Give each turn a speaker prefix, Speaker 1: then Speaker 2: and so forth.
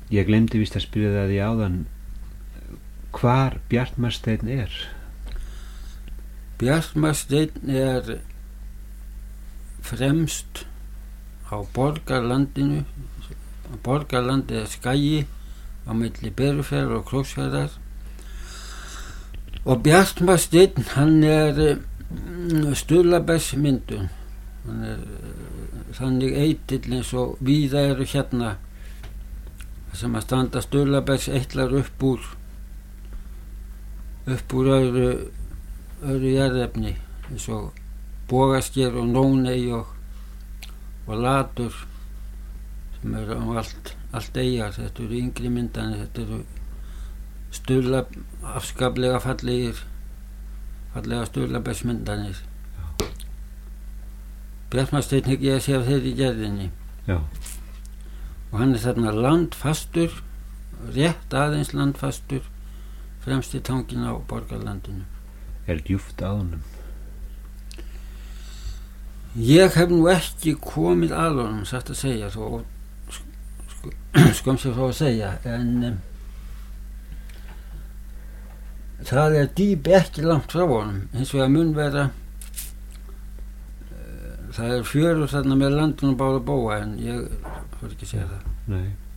Speaker 1: Ég glemdi víst að spyrja það í áðan hvar Bjartmarsteinn er.
Speaker 2: Bjartmarsteinn er fremst á Borgarlandinu. Borgarlandið er skagi á milli Berufjarðar og Króksfjarðar, og Bjartmarsteinn hann er Sturlabergsmyndun. Hann er þannig eitill eins og víða eru hérna sem að standa Sturlabergs eitlar upp úr öðru jarðefni eins og Bogasker og Nóney og Latur sem eru á allt eyjar. Þetta eru yngri myndanir, þetta eru afskaplega fallega Sturlabergsmyndanir. Bjartmarsteinn hygg ég að sé af þeirri gerðinni.
Speaker 1: Já.
Speaker 2: Og hann er þarna landfastur, rétt aðeins landfastur, fremst í tangin á Borgarlandinu.
Speaker 1: Er djúpt að honum?
Speaker 2: Ég hef nú ekki komið að honum, satt að segja, þó skömm sér frá að segja, en það er dýp ekki langt frá honum, hins vegar mun vera. Það er fjörur þarna með landinu báða bóa, en ég fyrir ekki að segja það.
Speaker 1: Nei.